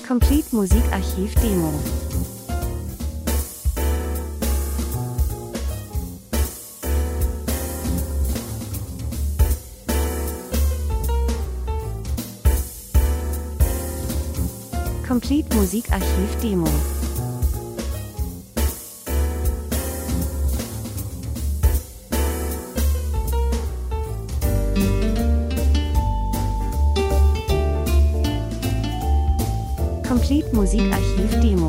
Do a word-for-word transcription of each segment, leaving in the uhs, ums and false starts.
Complete Musikarchiv Demo. Complete Musikarchiv Demo. Complete Musikarchiv Demo.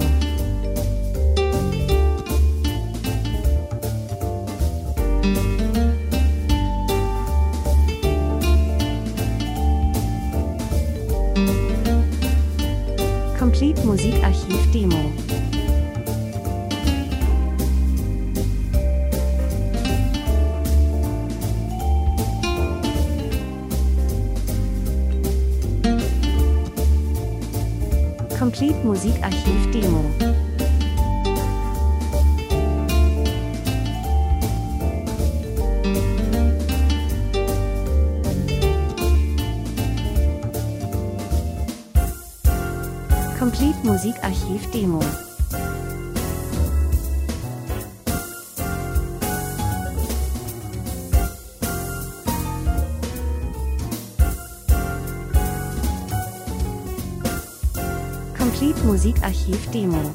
Complete Musikarchiv Demo. Complete Musikarchiv Demo. Complete Musikarchiv Demo. Complete Musikarchiv Demo.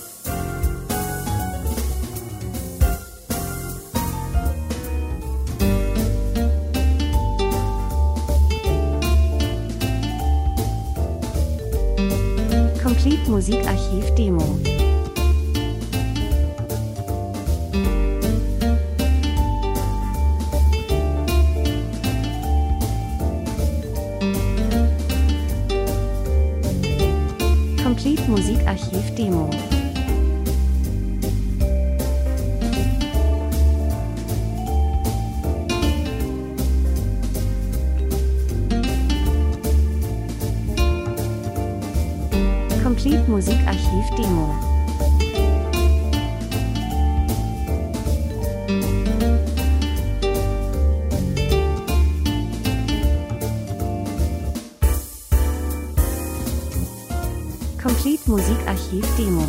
Complete Musikarchiv Demo. Complete Musikarchiv Demo. Complete Musikarchiv Demo. Complete Musikarchiv Demo.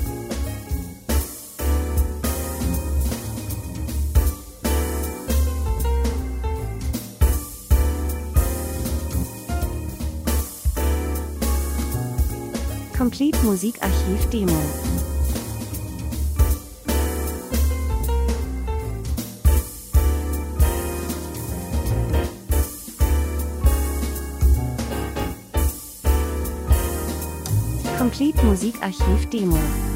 Complete Musikarchiv Demo. Complete Musikarchiv Demo.